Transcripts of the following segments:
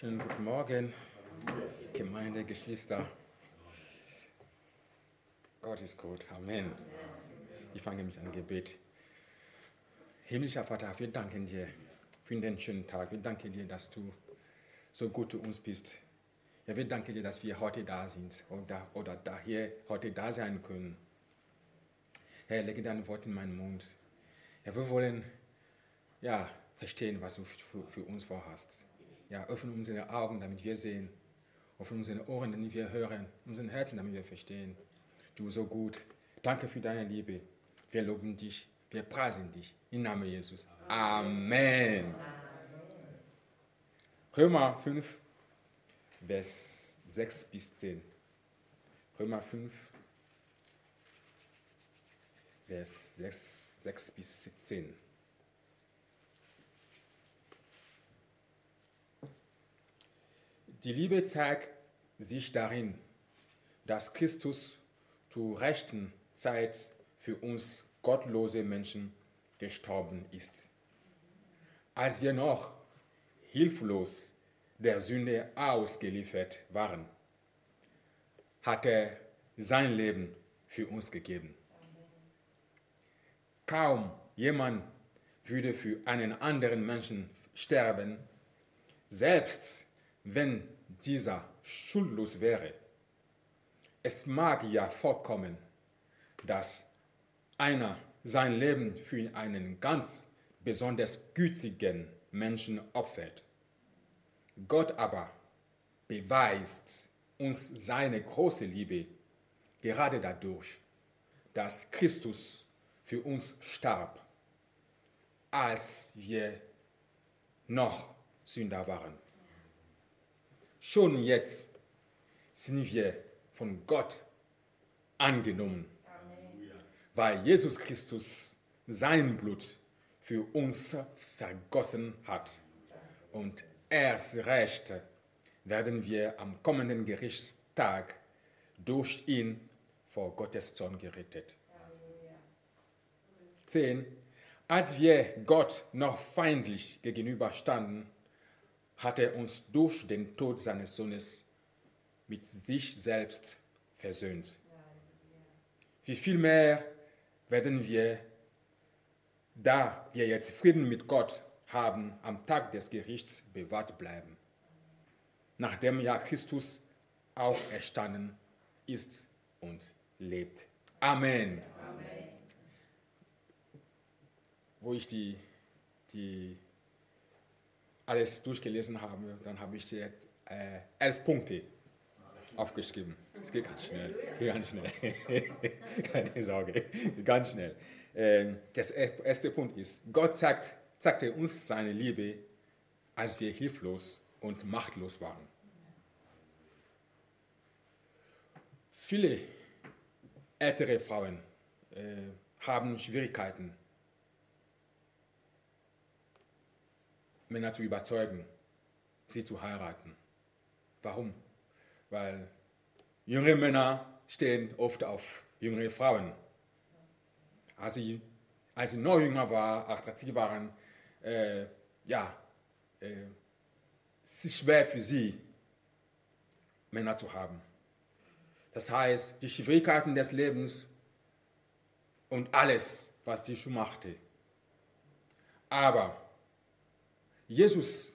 Schönen guten Morgen, Gemeinde, Geschwister. Gott ist gut. Amen. Ich fange mich an Gebet. Himmlischer Vater, wir danken dir für den schönen Tag. Wir danken dir, dass du so gut zu uns bist. Ja, wir danken dir, dass wir heute da sind oder hier heute da sein können. Herr, lege dein Wort in meinen Mund. Ja, wir wollen verstehen, was du für uns vorhast. Ja, öffne unsere Augen, damit wir sehen. Öffne unsere Ohren, damit wir hören. Unseren Herzen, damit wir verstehen. Du bist so gut. Danke für deine Liebe. Wir loben dich. Wir preisen dich. Im Namen Jesus. Amen. Römer 5, Vers 6 bis 10. Römer 5, Vers 6 bis 10. Die Liebe zeigt sich darin, dass Christus zur rechten Zeit für uns gottlose Menschen gestorben ist. Als wir noch hilflos der Sünde ausgeliefert waren, hat er sein Leben für uns gegeben. Kaum jemand würde für einen anderen Menschen sterben, selbst wenn dieser schuldlos wäre. Es mag ja vorkommen, dass einer sein Leben für einen ganz besonders gütigen Menschen opfert. Gott aber beweist uns seine große Liebe gerade dadurch, dass Christus für uns starb, als wir noch Sünder waren. Schon jetzt sind wir von Gott angenommen, weil Jesus Christus sein Blut für uns vergossen hat. Und erst recht werden wir am kommenden Gerichtstag durch ihn vor Gottes Zorn gerettet. 10. Als wir Gott noch feindlich gegenüberstanden, hat er uns durch den Tod seines Sohnes mit sich selbst versöhnt. Wie viel mehr werden wir, da wir jetzt Frieden mit Gott haben, am Tag des Gerichts bewahrt bleiben, nachdem ja Christus auferstanden ist und lebt. Amen. Amen. Wo ich alles durchgelesen habe, dann habe ich jetzt 11 Punkte aufgeschrieben. Es geht ganz schnell. Keine Sorge, ganz schnell. Das erste Punkt ist, Gott zeigte uns seine Liebe, als wir hilflos und machtlos waren. Viele ältere Frauen haben Schwierigkeiten, Männer zu überzeugen, sie zu heiraten. Warum? Weil junge Männer stehen oft auf jüngere Frauen. Als sie noch jünger waren, attraktiv waren, es ist schwer für sie, Männer zu haben. Das heißt, die Schwierigkeiten des Lebens und alles, was die schon machte. Aber Jesus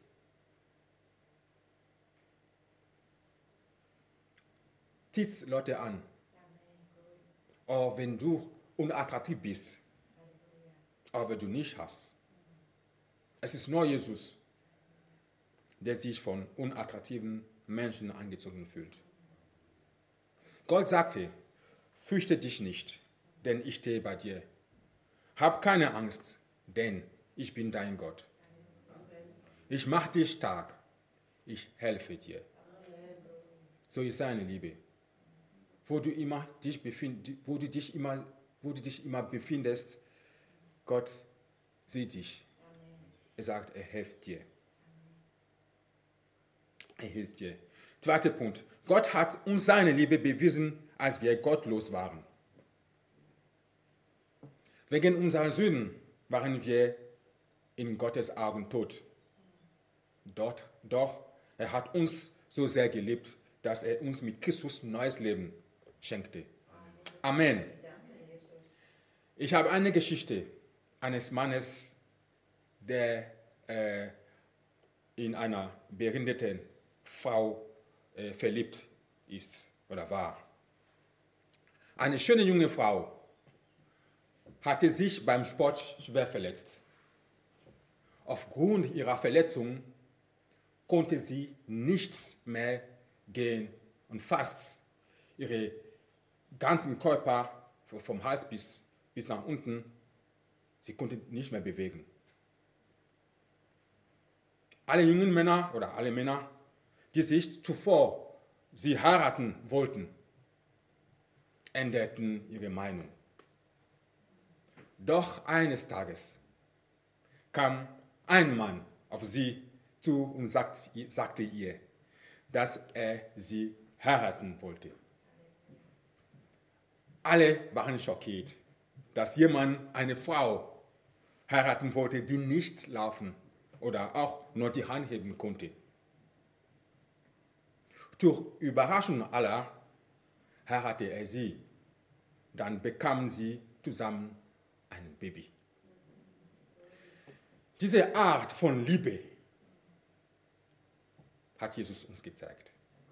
zieht Leute an. Auch wenn du unattraktiv bist, auch wenn du nicht hast. Es ist nur Jesus, der sich von unattraktiven Menschen angezogen fühlt. Gott sagte, fürchte dich nicht, denn ich stehe bei dir. Hab keine Angst, denn ich bin dein Gott. Ich mache dich stark, ich helfe dir. So ist seine Liebe. Wo du dich immer befindest, Gott sieht dich. Er sagt, er hilft dir. Er hilft dir. Zweiter Punkt. Gott hat uns seine Liebe bewiesen, als wir gottlos waren. Wegen unserer Sünden waren wir in Gottes Augen tot. Doch Er hat uns so sehr geliebt, dass er uns mit Christus neues Leben schenkte. Amen. Ich habe eine Geschichte eines Mannes, der in einer behinderten Frau verliebt ist oder war. Eine schöne junge Frau hatte sich beim Sport schwer verletzt. Aufgrund ihrer Verletzung konnte sie nichts mehr gehen und fast ihren ganzen Körper vom Hals bis nach unten, sie konnte nicht mehr bewegen. Alle jungen Männer oder alle Männer, die sich zuvor sie heiraten wollten, änderten ihre Meinung. Doch eines Tages kam ein Mann auf sie zu und sagte ihr, dass er sie heiraten wollte. Alle waren schockiert, dass jemand eine Frau heiraten wollte, die nicht laufen oder auch nur die Hand heben konnte. Durch Überraschung aller heiratete er sie. Dann bekamen sie zusammen ein Baby. Diese Art von Liebe hat Jesus uns gezeigt.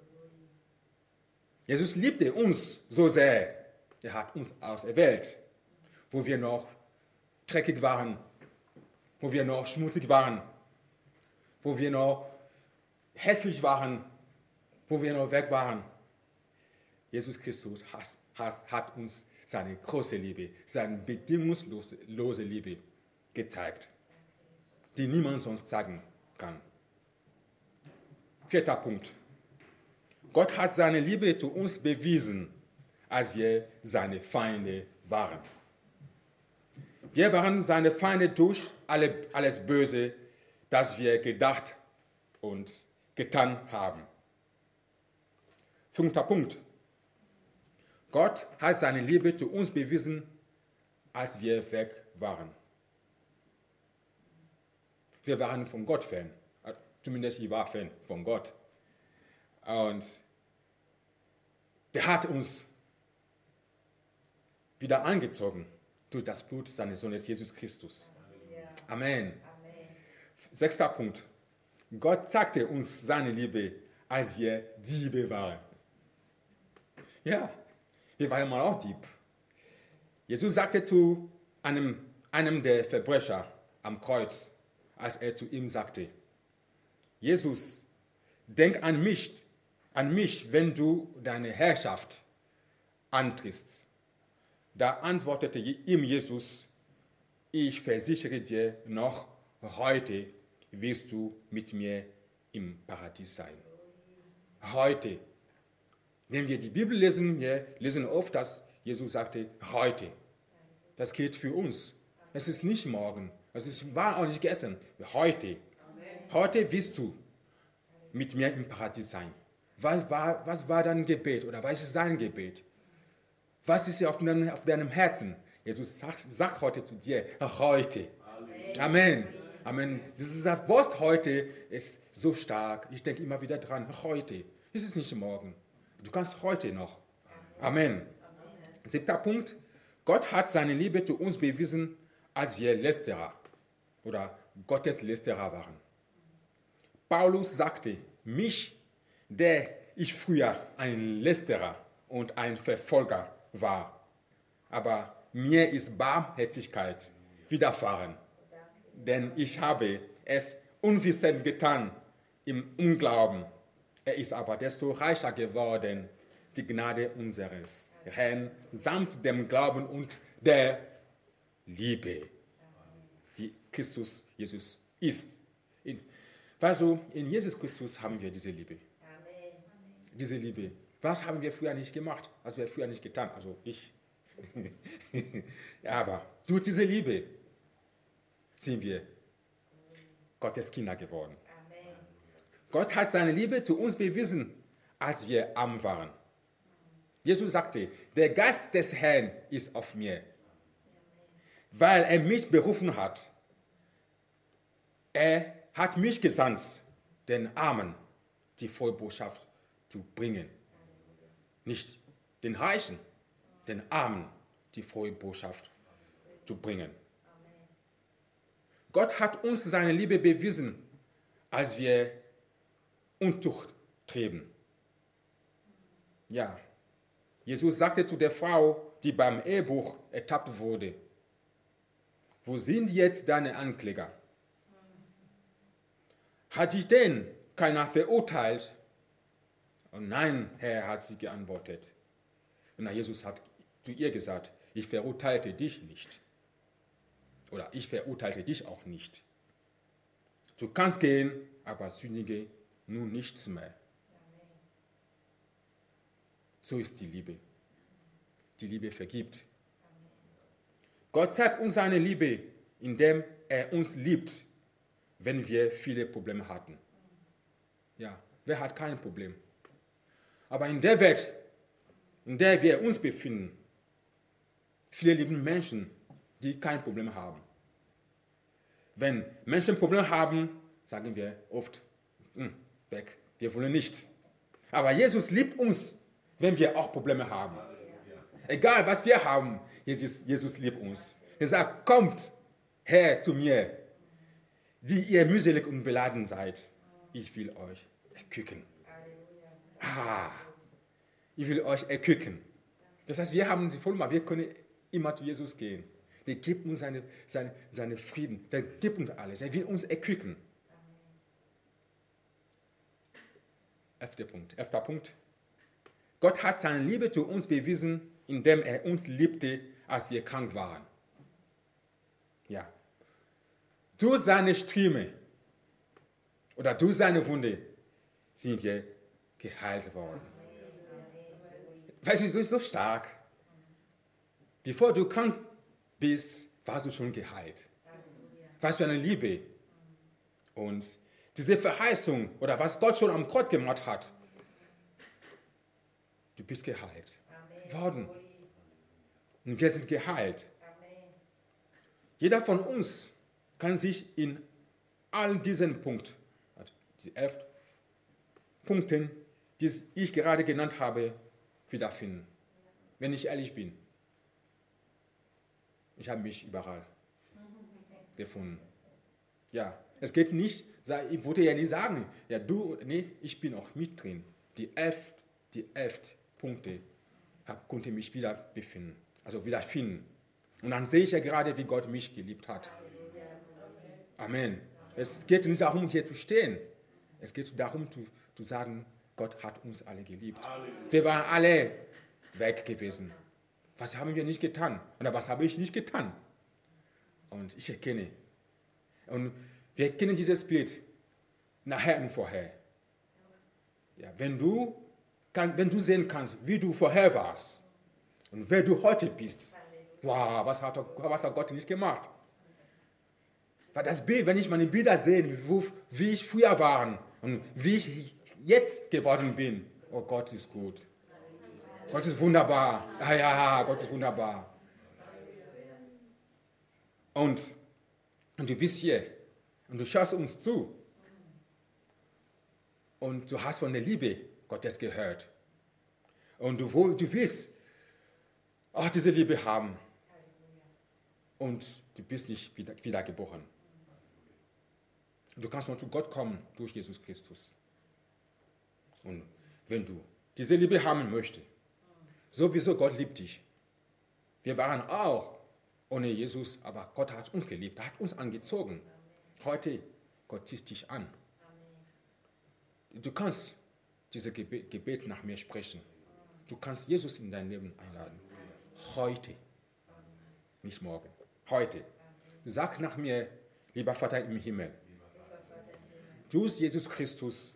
Jesus liebte uns so sehr. Er hat uns auserwählt, wo wir noch dreckig waren, wo wir noch schmutzig waren, wo wir noch hässlich waren, wo wir noch weg waren. Jesus Christus hat uns seine große Liebe, seine bedingungslose Liebe gezeigt, die niemand sonst sagen kann. 4. Punkt. Gott hat seine Liebe zu uns bewiesen, als wir seine Feinde waren. Wir waren seine Feinde durch alles Böse, das wir gedacht und getan haben. 5. Punkt. Gott hat seine Liebe zu uns bewiesen, als wir weg waren. Wir waren von Gott Fan. Zumindest ich war Fan von Gott. Und der hat uns wieder angezogen durch das Blut seines Sohnes Jesus Christus. Amen. 6. Punkt. Gott zeigte uns seine Liebe, als wir Diebe waren. Ja, wir waren mal auch Dieb. Jesus sagte zu einem der Verbrecher am Kreuz, als er zu ihm sagte, Jesus, denk an mich, wenn du deine Herrschaft antrittst. Da antwortete ihm Jesus, ich versichere dir, noch heute wirst du mit mir im Paradies sein. Heute. Wenn wir die Bibel lesen, wir lesen oft, dass Jesus sagte, heute. Das gilt für uns. Es ist nicht morgen. Es war auch nicht gestern. Heute. Heute wirst du mit mir im Paradies sein. Was war dein Gebet oder was ist sein Gebet? Was ist auf deinem Herzen? Jesus sagt heute zu dir, heute. Amen. Amen. Dieses Wort heute ist so stark. Ich denke immer wieder dran, heute. Es ist nicht morgen. Du kannst heute noch. Amen. 7. Punkt. Gott hat seine Liebe zu uns bewiesen, als wir Lästerer oder Gotteslästerer waren. Paulus sagte, mich, der ich früher ein Lästerer und ein Verfolger war. Aber mir ist Barmherzigkeit widerfahren, denn ich habe es unwissend getan im Unglauben. Er ist aber desto reicher geworden, die Gnade unseres Herrn samt dem Glauben und der Liebe, die Christus Jesus ist. Also in Jesus Christus haben wir diese Liebe. Diese Liebe. Was haben wir früher nicht gemacht? Was wir früher nicht getan? Also ich. Aber durch diese Liebe sind wir Gottes Kinder geworden. Amen. Gott hat seine Liebe zu uns bewiesen, als wir arm waren. Jesus sagte, der Geist des Herrn ist auf mir, weil er mich berufen hat. Er hat mich gesandt, den Armen die frohe Botschaft zu bringen. Nicht den Reichen, den Armen die frohe Botschaft zu bringen. Gott hat uns seine Liebe bewiesen, als wir Unzucht trieben. Ja, Jesus sagte zu der Frau, die beim Ehebruch ertappt wurde, wo sind jetzt deine Ankläger? Hat dich denn keiner verurteilt? Und nein, Herr, hat sie geantwortet. Und Jesus hat zu ihr gesagt, ich verurteilte dich nicht. Oder ich verurteilte dich auch nicht. Du kannst gehen, aber sündige nun nichts mehr. So ist die Liebe. Die Liebe vergibt. Gott zeigt uns seine Liebe, indem er uns liebt, wenn wir viele Probleme hatten. Ja, wer hat kein Problem? Aber in der Welt, in der wir uns befinden, viele lieben Menschen, die kein Problem haben. Wenn Menschen Probleme haben, sagen wir oft, weg, wir wollen nicht. Aber Jesus liebt uns, wenn wir auch Probleme haben. Egal, was wir haben, Jesus liebt uns. Er sagt, kommt her zu mir, die ihr mühselig und beladen seid. Ich will euch erquicken. Ich will euch erquicken. Das heißt, wir haben die Vollmacht, wir können immer zu Jesus gehen. Der gibt uns seine Frieden, der gibt uns alles. Er will uns erquicken. 11. Punkt. Gott hat seine Liebe zu uns bewiesen, indem er uns liebte, als wir krank waren. Ja. Durch seine Striemen oder durch seine Wunde sind wir geheilt worden. Weißt du, das ist so stark. Bevor du krank bist, warst du schon geheilt. Was für eine Liebe. Und diese Verheißung oder was Gott schon am Kreuz gemacht hat, du bist geheilt worden. Und wir sind geheilt. Jeder von uns kann sich in all diesen Punkten, die 11 Punkten, die ich gerade genannt habe, wiederfinden. Wenn ich ehrlich bin. Ich habe mich überall gefunden. Ja, es geht nicht, ich wollte ja nicht sagen, ja nee, ich bin auch mit drin. Die 11 Punkte konnte mich wieder befinden, also wiederfinden. Und dann sehe ich ja gerade, wie Gott mich geliebt hat. Amen. Es geht nicht darum, hier zu stehen. Es geht darum, zu sagen, Gott hat uns alle geliebt. Wir waren alle weg gewesen. Was haben wir nicht getan? Oder was habe ich nicht getan? Und ich erkenne. Und wir erkennen dieses Bild nachher und vorher. Ja, wenn du sehen kannst, wie du vorher warst und wer du heute bist, wow, was hat Gott nicht gemacht? Weil das Bild, wenn ich meine Bilder sehe, wie ich früher war und wie ich jetzt geworden bin, oh, Gott ist gut. Gott ist wunderbar. Ja, Gott ist wunderbar. Und du bist hier und du schaust uns zu. Und du hast von der Liebe Gottes gehört. Und du willst auch diese Liebe haben. Und du bist nicht wiedergeboren. Und du kannst nur zu Gott kommen durch Jesus Christus. Und wenn du diese Liebe haben möchtest, sowieso Gott liebt dich. Wir waren auch ohne Jesus, aber Gott hat uns geliebt, er hat uns angezogen. Heute, Gott zieht dich an. Du kannst dieses Gebet nach mir sprechen. Du kannst Jesus in dein Leben einladen. Heute, nicht morgen, heute. Du sagst nach mir, lieber Vater im Himmel, durch Jesus Christus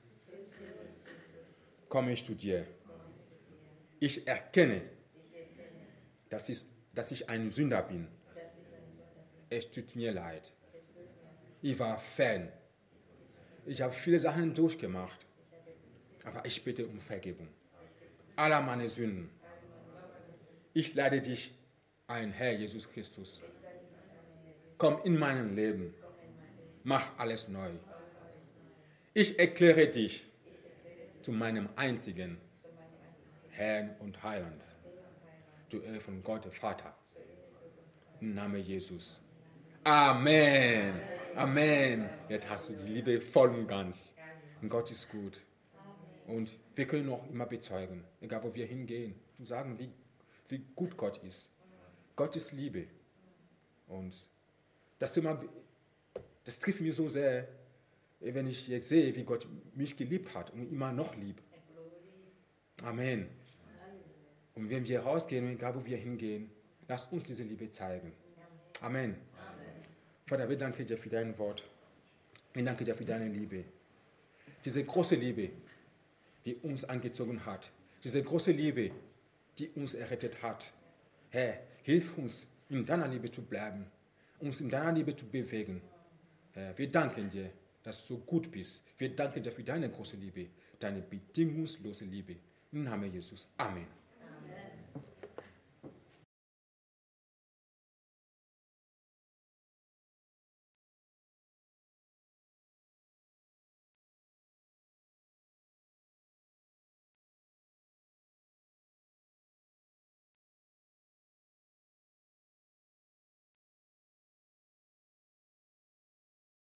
komme ich zu dir. Ich erkenne, dass ich ein Sünder bin. Es tut mir leid. Ich war Fan. Ich habe viele Sachen durchgemacht. Aber ich bitte um Vergebung aller meine Sünden. Ich lade dich ein, Herr Jesus Christus. Komm in mein Leben. Mach alles neu. Ich erkläre dich zu meinem einzigen Herrn und Heiland, zur Ehre von Gott, der Vater. Im Namen Jesus. Amen. Amen. Jetzt hast du die Liebe voll und ganz. Und Gott ist gut. Und wir können auch immer bezeugen, egal wo wir hingehen, und sagen, wie gut Gott ist. Gott ist Liebe. Und das trifft mich so sehr, wenn ich jetzt sehe, wie Gott mich geliebt hat und immer noch liebt. Amen. Und wenn wir rausgehen, egal wo wir hingehen, lass uns diese Liebe zeigen. Amen. Vater, wir danken dir für dein Wort. Wir danken dir für deine Liebe. Diese große Liebe, die uns angezogen hat. Diese große Liebe, die uns errettet hat. Herr, hilf uns, in deiner Liebe zu bleiben, uns in deiner Liebe zu bewegen. Herr, wir danken dir, dass du so gut bist. Wir danken dir für deine große Liebe, deine bedingungslose Liebe. Im Namen Jesus. Amen.